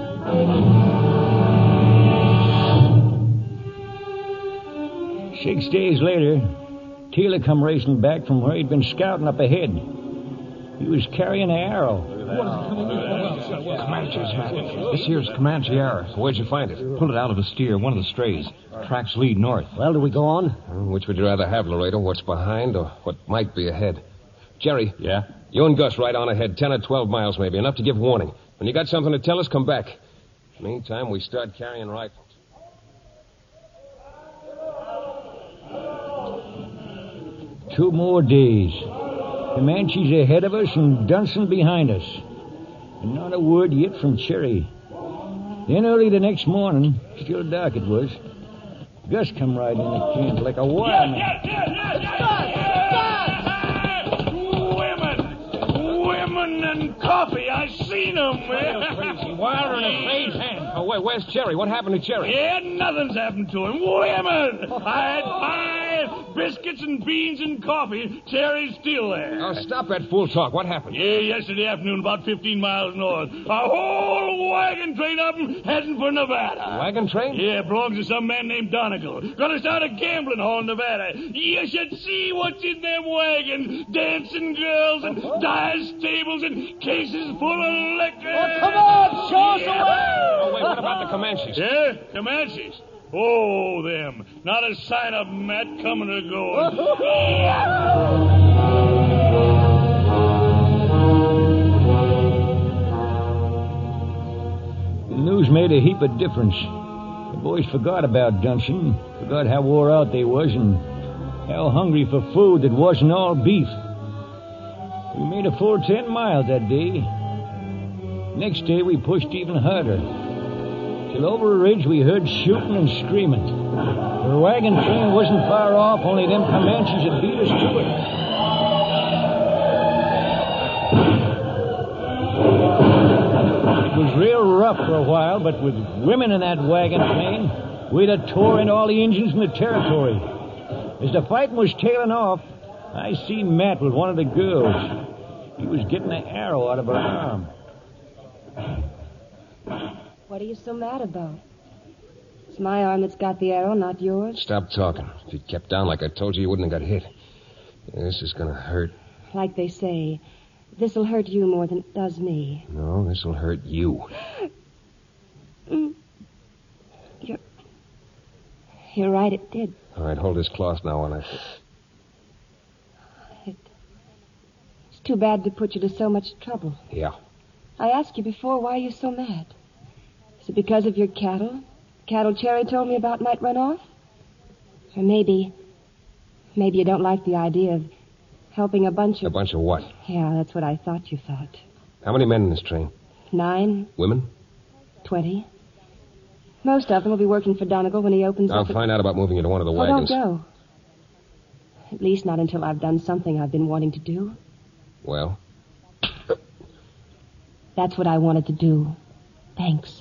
Six days later, Taylor come racing back from where he'd been scouting up ahead. He was carrying an arrow. Comanches, man. This here's Comanche arrow. Where'd you find it? Pulled it out of a steer, one of the strays. Tracks lead north. Well, do we go on? Which would you rather have, Laredo? What's behind or what might be ahead? Jerry. Yeah? You and Gus right on ahead, ten or twelve miles maybe, enough to give warning. When you got something to tell us, come back. Meantime, we start carrying rifles. Two more days. Comanches ahead of us and Dunson behind us. And not a word yet from Cherry. Then early the next morning, still dark it was, Gus come riding in the camp like a wild man. Yes, yes, yes, yes, yes! Women! Women and coffee. I seen them. Crazy. Wilder in a phase hand. Oh, wait, where's Cherry? What happened to Cherry? Yeah, nothing's happened to him. Women! I had five biscuits and beans and coffee. Cherry's still there. Oh, stop that fool talk. What happened? Yeah, yesterday afternoon, about fifteen miles north. A whole wagon train of them heading for Nevada. Wagon train? Yeah, belongs to some man named Donegal. Gonna start a gambling hall in Nevada. You should see what's in them wagons. Dancing girls and dice tables and cases full of liquor. Oh, come on, show us yeah. the way. Oh, wait, what about the Comanches? Yeah, Comanches. Oh, them. Not a sign of them, Matt, coming or going. The news made a heap of difference. The boys forgot about Dunson, forgot how wore out they was, and how hungry for food that wasn't all beef. We made a full ten miles that day. Next day we pushed even harder. Till over a ridge we heard shooting and screaming. The wagon train wasn't far off, only them Comanches had beat us to it. It was real rough for a while, but with women in that wagon train, we'd have tore in all the Indians in the territory. As the fighting was tailing off, I seen Matt with one of the girls. He was getting an arrow out of her arm. What are you so mad about? It's my arm that's got the arrow, not yours. Stop talking. If you'd kept down like I told you, you wouldn't have got hit. This is gonna hurt. Like they say, this'll hurt you more than it does me. No, this'll hurt you. Mm. You're... You're right, it did. All right, hold this cloth now while I... It... It's too bad to put you to so much trouble. Yeah. I asked you before, why are you so mad? Is it because of your cattle? Cattle Cherry told me about might run off? Or maybe... Maybe you don't like the idea of helping a bunch of... A bunch of what? Yeah, that's what I thought you thought. How many men in this train? Nine. Women? Twenty. Most of them will be working for Donegal when he opens I'll up... I'll find out about moving you to one of the Oh, wagons. don't go. At least not until I've done something I've been wanting to do. Well? That's what I wanted to do. Thanks.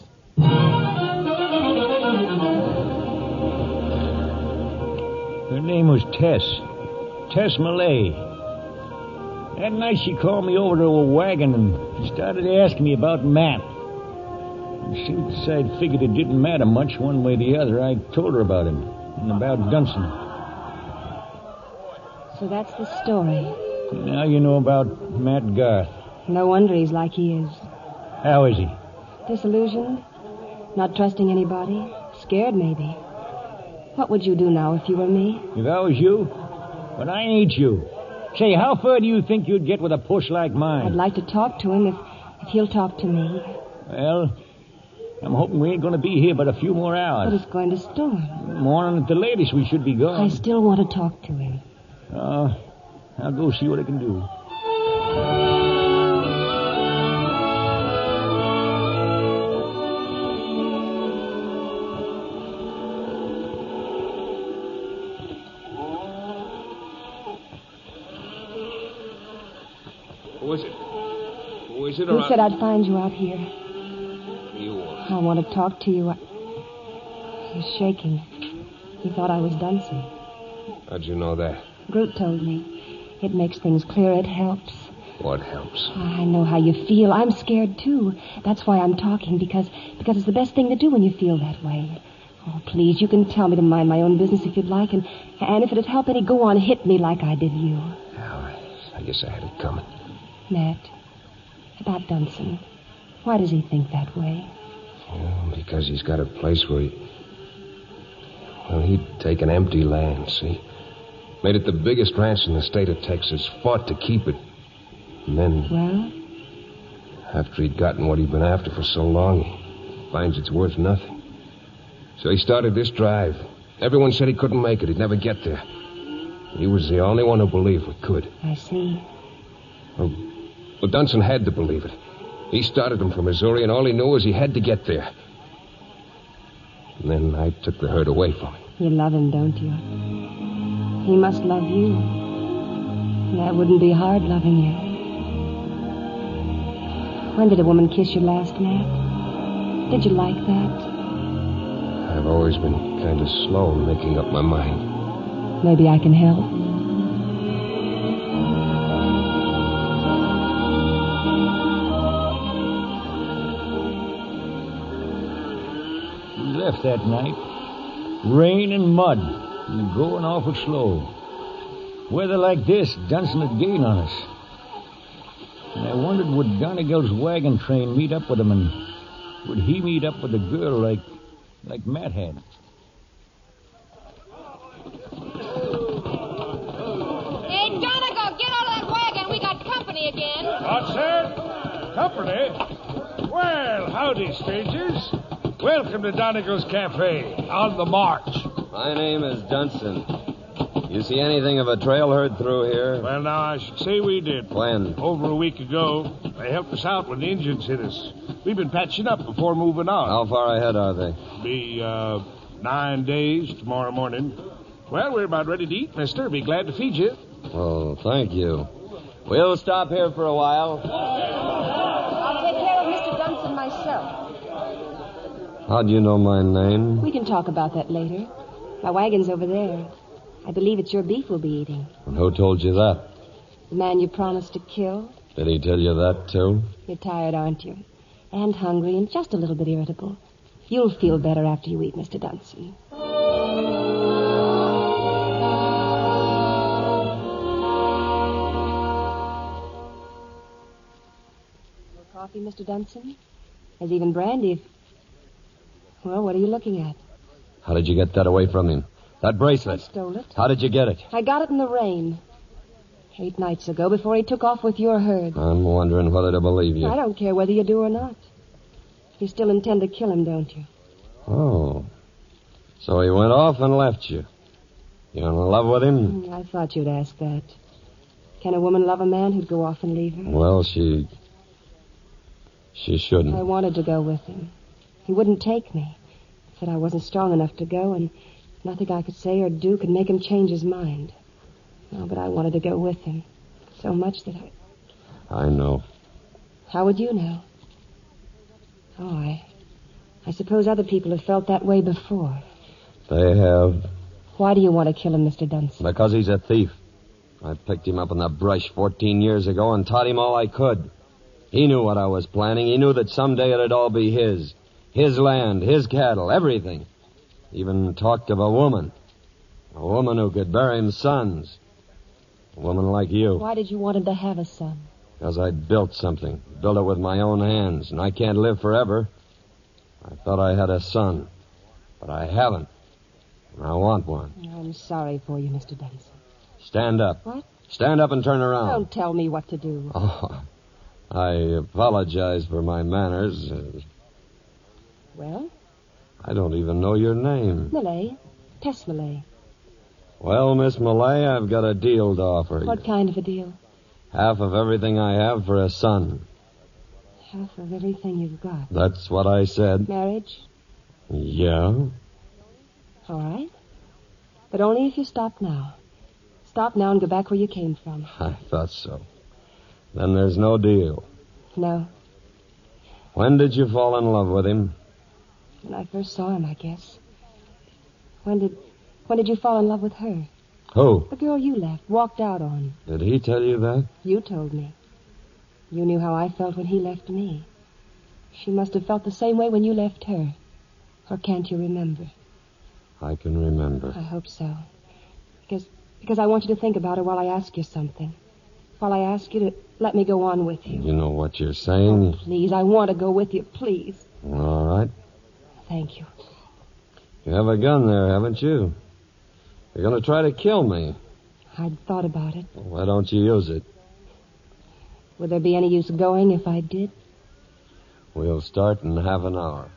Her name was Tess. Tess Millay. That night she called me over to a wagon and started asking me about Matt. And since I figured it didn't matter much one way or the other, I told her about him and about Dunson. So that's the story. Now you know about Matt Garth. No wonder he's like he is. How is he? Disillusioned? Not trusting anybody? Scared, maybe. What would you do now if you were me? If I was you? But I ain't you. Say, how far do you think you'd get with a push like mine? I'd like to talk to him if, if he'll talk to me. Well, I'm hoping we ain't going to be here but a few more hours. But it's going to storm. Morning at the latest, we should be gone. I still want to talk to him. Uh, I'll go see what I can do. Who is it? Who is it? Who said I'd find you out here? You. I want to talk to you. I... He was shaking. He thought I was Dunson. How'd you know that? Groot told me. It makes things clear. It helps. What helps? I know how you feel. I'm scared, too. That's why I'm talking, because because it's the best thing to do when you feel that way. Oh, please, you can tell me to mind my own business if you'd like, and, and if it'd help any, go on, hit me like I did you. Oh, I guess I had it coming. Matt, about Dunson. Why does he think that way? Well, because he's got a place where he... Well, he'd taken empty land, see? Made it the biggest ranch in the state of Texas, fought to keep it. And then... Well? After he'd gotten what he'd been after for so long, he finds it's worth nothing. So he started this drive. Everyone said he couldn't make it. He'd never get there. He was the only one who believed we could. I see. Well, well, Dunson had to believe it. He started him from Missouri, and all he knew was he had to get there. And then I took the herd away from him. You love him, don't you? He must love you. That wouldn't be hard, loving you. When did a woman kiss you last, Matt? Did you like that? I've always been kind of slow in making up my mind. Maybe I can help. We left that night. Rain and mud. And going awful slow. Weather like this, Dunson would gain on us. And I wondered, would Donegal's wagon train meet up with him, and would he meet up with a girl like like Matt had? Hey, Donegal, get out of that wagon. We got company again. What, sir? Company? Well, howdy, strangers. Welcome to Donegal's Cafe, on the march. My name is Dunson. You see anything of a trail herd through here? Well, now, I should say we did. When? Over a week ago. They helped us out when the Indians hit us. We've been patching up before moving on. How far ahead are they? Be, uh, nine days tomorrow morning. Well, we're about ready to eat, mister. Be glad to feed you. Oh, thank you. We'll stop here for a while. I'll take care of Mister Dunson myself. How'd you know my name? We can talk about that later. My wagon's over there. I believe it's your beef we'll be eating. And who told you that? The man you promised to kill. Did he tell you that, too? You're tired, aren't you? And hungry and just a little bit irritable. You'll feel better after you eat, Mister Dunson. More coffee, Mister Dunson? There's even brandy if... Well, what are you looking at? How did you get that away from him? That bracelet. I stole it. How did you get it? I got it in the rain. Eight nights ago, before he took off with your herd. I'm wondering whether to believe you. I don't care whether you do or not. You still intend to kill him, don't you? Oh. So he went off and left you. You're in love with him? Mm, I thought you'd ask that. Can a woman love a man who'd go off and leave her? Well, she... She shouldn't. I wanted to go with him. He wouldn't take me. Said I wasn't strong enough to go, and nothing I could say or do could make him change his mind. No, but I wanted to go with him. So much that I... I know. How would you know? Oh, I... I suppose other people have felt that way before. They have. Why do you want to kill him, Mister Dunson? Because he's a thief. I picked him up in the brush fourteen years ago and taught him all I could. He knew what I was planning. He knew that someday it'd all be his. His land, his cattle, everything. Even talked of a woman. A woman who could bear him sons. A woman like you. Why did you want him to have a son? Because I built something. Built it with my own hands. And I can't live forever. I thought I had a son. But I haven't. And I want one. I'm sorry for you, Mister Dunson. Stand up. What? Stand up and turn around. Don't tell me what to do. Oh, I apologize for my manners. Uh, Well? I don't even know your name. Millay. Tess Millay. Well, Miss Millay, I've got a deal to offer you. What kind of a deal? Half of everything I have for a son. Half of everything you've got. That's what I said. Marriage? Yeah? All right. But only if you stop now. Stop now and go back where you came from. I thought so. Then there's no deal. No. When did you fall in love with him? When I first saw him, I guess. When did... When did you fall in love with her? Who? The girl you left, walked out on. Did he tell you that? You told me. You knew how I felt when he left me. She must have felt the same way when you left her. Or can't you remember? I can remember. I hope so. Because because I want you to think about her while I ask you something. While I ask you to let me go on with you. You know what you're saying? Oh, please, I want to go with you, please. All right. Thank you. You have a gun there, haven't you? You're going to try to kill me. I'd thought about it. Why don't you use it? Would there be any use going if I did? We'll start in half an hour.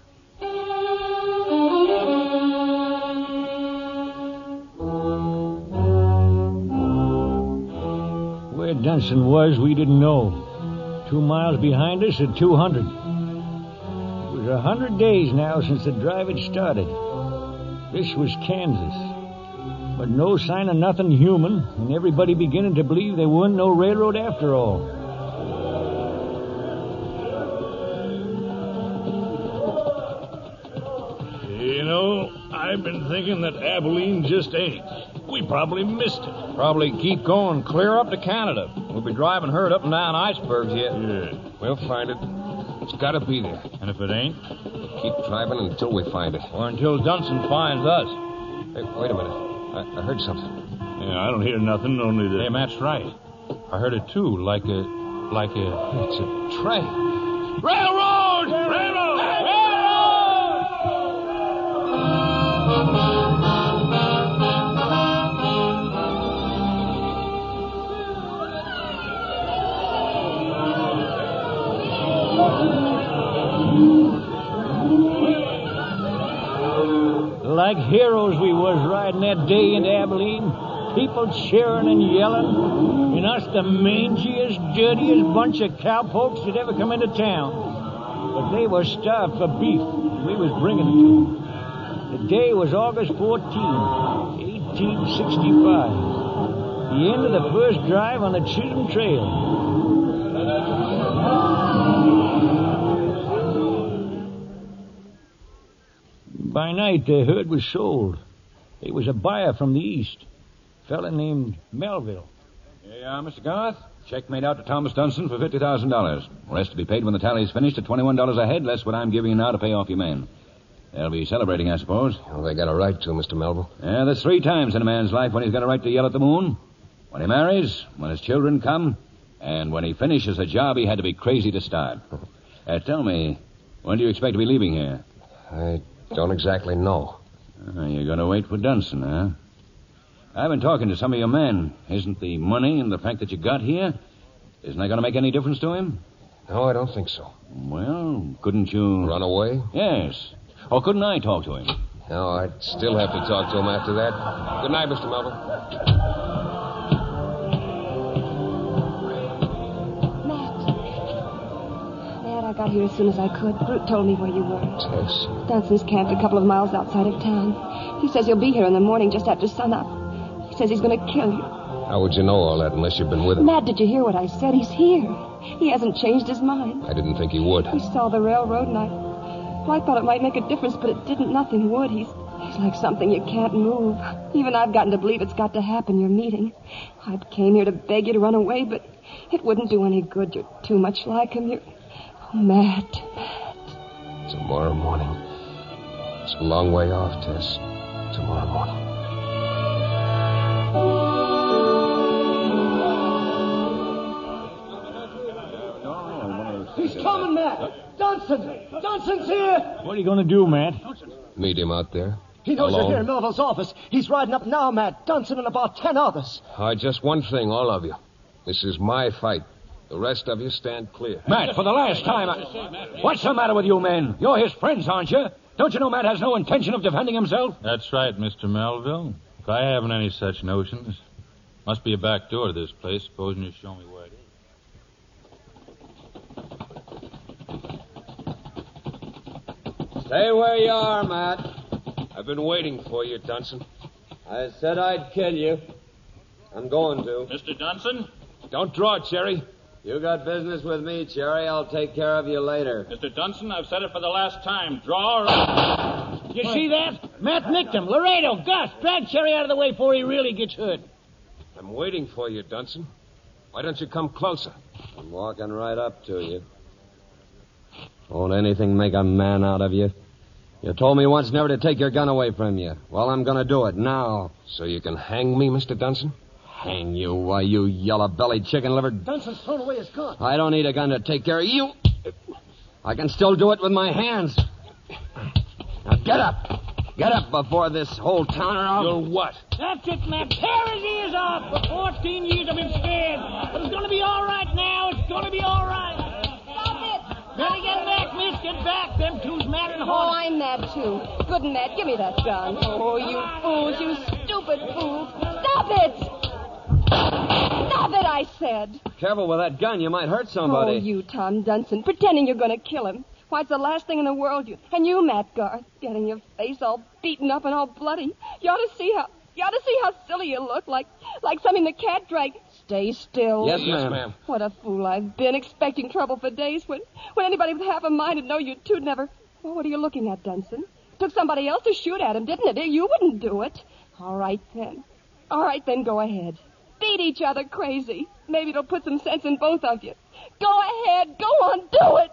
Where Dunson was, we didn't know. Two miles behind us at two hundred. It was a hundred days now since the drive had started. This was Kansas. But no sign of nothing human, and everybody beginning to believe there wasn't no railroad after all. You know, I've been thinking that Abilene just ain't. We probably missed it. Probably keep going clear up to Canada. We'll be driving herd up and down icebergs yet. Yeah. We'll find it. It's got to be there. And if it ain't? We'll keep driving until we find it. Or until Dunson finds us. Hey, wait a minute. I, I heard something. Yeah, I don't hear nothing, only the... Hey, Matt's right. I heard it, too, like a... like a... It's a train. Railroad! Railroad! Railroad! Like heroes we was riding that day into Abilene. People cheering and yelling. And us the mangiest, dirtiest bunch of cowpokes that ever come into town. But they were starved for beef. And we was bringing it to them. The day was August fourteenth, eighteen sixty-five. The end of the first drive on the Chisholm Trail. By night, the herd was sold. There was a buyer from the east, a fella named Melville. Here you are, Mister Garth. Check made out to Thomas Dunson for fifty thousand dollars. Rest to be paid when the tally's finished at twenty-one dollars a head, less what I'm giving you now to pay off your men. They'll be celebrating, I suppose. Well, they got a right to, Mister Melville. Yeah, there's three times in a man's life when he's got a right to yell at the moon. When he marries, when his children come, and when he finishes a job he had to be crazy to start. Uh, tell me, when do you expect to be leaving here? I don't exactly know. Uh, you're going to wait for Dunson, huh? I've been talking to some of your men. Isn't the money and the fact that you got here, isn't that going to make any difference to him? No, I don't think so. Well, couldn't you... Run away? Yes. Or couldn't I talk to him? No, I'd still have to talk to him after that. Good night, Mister Melville. Matt, I got here as soon as I could. Brute told me where you were. Tess. Dunson's camped a couple of miles outside of town. He says he'll be here in the morning just after sunup. He says he's going to kill you. How would you know all that unless you've been with him? Matt, did you hear what I said? He's here. He hasn't changed his mind. I didn't think he would. He saw the railroad, and I... Well, I thought it might make a difference, but it didn't. Nothing would. He's, he's like something you can't move. Even I've gotten to believe it's got to happen, your meeting. I came here to beg you to run away, but it wouldn't do any good. You're too much like him. You're... Oh, Matt, Matt. Tomorrow morning. It's a long way off, Tess. Tomorrow morning. He's coming, Matt. Dunson! Dunson's here! What are you going to do, Matt? Meet him out there. He knows Alone. you're here in Melville's office. He's riding up now, Matt. Dunson and about ten others. All right, just one thing, all of you. This is my fight. The rest of you stand clear. Matt, for the last time, I... What's the matter with you men? You're his friends, aren't you? Don't you know Matt has no intention of defending himself? That's right, Mister Melville. If I haven't any such notions. Must be a back door to this place. Supposing you show me where it is. Stay where you are, Matt. I've been waiting for you, Dunson. I said I'd kill you. I'm going to. Mister Dunson? Don't draw, Cherry. You got business with me, Cherry. I'll take care of you later. Mister Dunson, I've said it for the last time. Draw or... You see that? Matt nicked him. Laredo, Gus, drag Cherry out of the way before he really gets hurt. I'm waiting for you, Dunson. Why don't you come closer? I'm walking right up to you. Won't anything make a man out of you? You told me once never to take your gun away from you. Well, I'm going to do it now. So you can hang me, Mister Dunson? Hang you, why, you yellow-bellied chicken-livered... Dunson's thrown away his gun. I don't need a gun to take care of you. I can still do it with my hands. Now, get up. Get up before this whole town around... You're what? That's it, Matt. Tear his ears off. For fourteen years I've been scared. But it's going to be all right now. It's going to be all right. Better get back, miss. Get back. Them two's mad and Oh, hot. I'm mad, too. Good and mad. Give me that gun. Oh, you fools. You stupid fools. Stop it! Stop it, I said. Careful with that gun. You might hurt somebody. Oh, you, Tom Dunson, pretending you're going to kill him. Why, it's the last thing in the world. You And you, Matt Garth, getting your face all beaten up and all bloody. You ought to see how... You ought to see how silly you look, like like something the cat dragged. Stay still. Yes, ma'am. Yes, ma'am. What a fool I've been, expecting trouble for days when, when anybody with half a mind would know you two'd never... Well, what are you looking at, Dunson? Took somebody else to shoot at him, didn't it? You wouldn't do it. All right, then. All right, then, go ahead. Beat each other crazy. Maybe it'll put some sense in both of you. Go ahead. Go on, do it.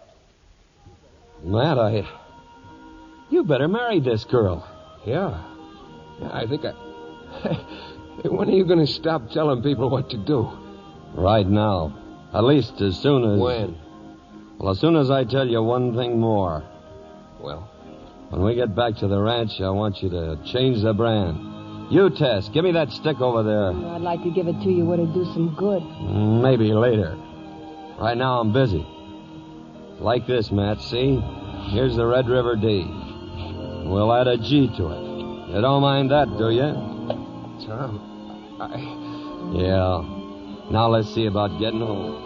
Matt, I... You better marry this girl. Yeah. Yeah, I think I... When are you going to stop telling people what to do? Right now. At least as soon as... When? Well, as soon as I tell you one thing more. Well? When we get back to the ranch, I want you to change the brand. You, Tess, give me that stick over there. Oh, I'd like to give it to you. Would it do some good? Maybe later. Right now, I'm busy. Like this, Matt, see? Here's the Red River D. We'll add a G to it. You don't mind that, do you? Tom, I... Yeah. Now let's see about getting home.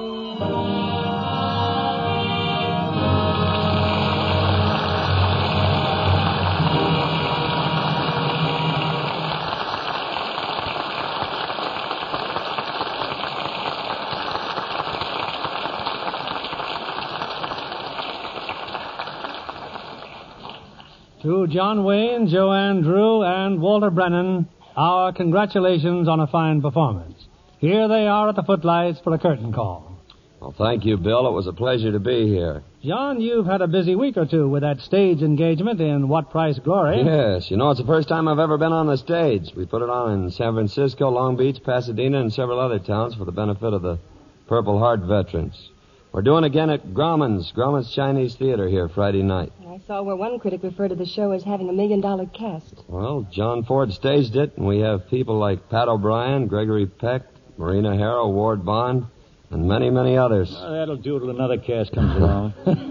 To John Wayne, Joanne Drew, and Walter Brennan, our congratulations on a fine performance. Here they are at the footlights for a curtain call. Well, thank you, Bill. It was a pleasure to be here. John, you've had a busy week or two with that stage engagement in What Price Glory. Yes. You know, it's the first time I've ever been on the stage. We put it on in San Francisco, Long Beach, Pasadena, and several other towns for the benefit of the Purple Heart veterans. We're doing again at Grauman's, Grauman's Chinese Theater here Friday night. I saw where one critic referred to the show as having a million-dollar cast. Well, John Ford staged it, and we have people like Pat O'Brien, Gregory Peck, Marina Harrow, Ward Bond, and many, many others. Oh, that'll do till another cast comes along.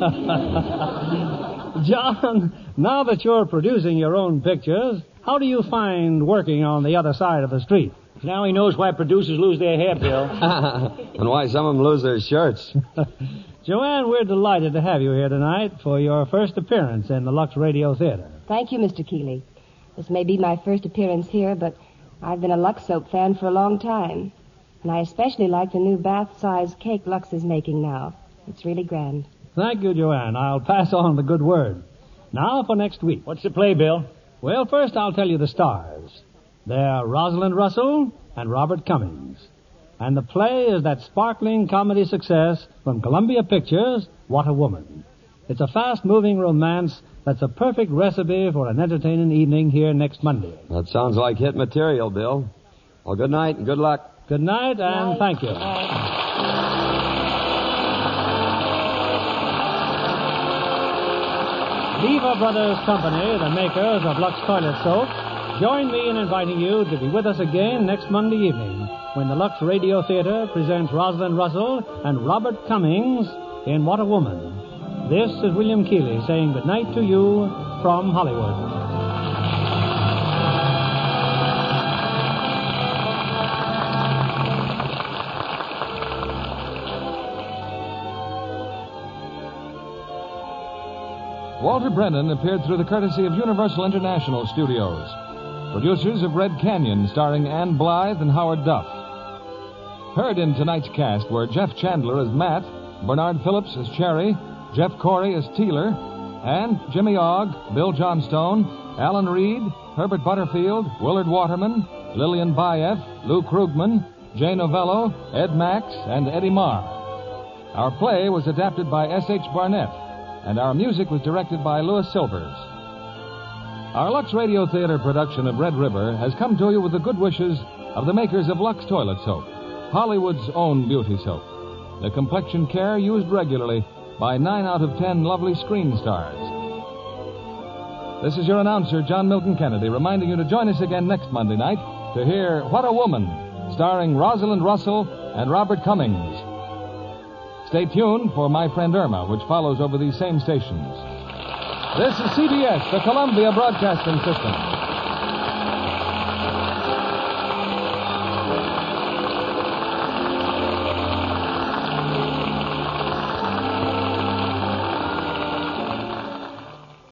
John, now that you're producing your own pictures, how do you find working on the other side of the street? Now he knows why producers lose their hair, Bill. And why some of them lose their shirts. Joanne, we're delighted to have you here tonight for your first appearance in the Lux Radio Theater. Thank you, Mister Keeley. This may be my first appearance here, but I've been a Lux Soap fan for a long time. And I especially like the new bath-sized cake Lux is making now. It's really grand. Thank you, Joanne. I'll pass on the good word. Now for next week. What's the play, Bill? Well, first I'll tell you the stars. They're Rosalind Russell and Robert Cummings. And the play is that sparkling comedy success from Columbia Pictures, What a Woman. It's a fast-moving romance that's a perfect recipe for an entertaining evening here next Monday. That sounds like hit material, Bill. Well, good night and good luck. Good night, and night. Thank you. Viva Brothers Company, the makers of Lux Toilet Soap, join me in inviting you to be with us again next Monday evening when the Lux Radio Theater presents Rosalind Russell and Robert Cummings in What a Woman. This is William Keeley saying good night to you from Hollywood. Walter Brennan appeared through the courtesy of Universal International Studios. Producers of Red Canyon, starring Ann Blythe and Howard Duff. Heard in tonight's cast were Jeff Chandler as Matt, Bernard Phillips as Cherry, Jeff Corey as Teeler, and Jimmy Ogg, Bill Johnstone, Alan Reed, Herbert Butterfield, Willard Waterman, Lillian Baeff, Lou Krugman, Jay Novello, Ed Max, and Eddie Marr. Our play was adapted by S H Barnett, and our music was directed by Louis Silvers. Our Lux Radio Theater production of Red River has come to you with the good wishes of the makers of Lux Toilet Soap, Hollywood's own beauty soap. The complexion care used regularly by nine out of ten lovely screen stars. This is your announcer, John Milton Kennedy, reminding you to join us again next Monday night to hear What a Woman, starring Rosalind Russell and Robert Cummings. Stay tuned for My Friend Irma, which follows over these same stations. This is C B S, the Columbia Broadcasting System.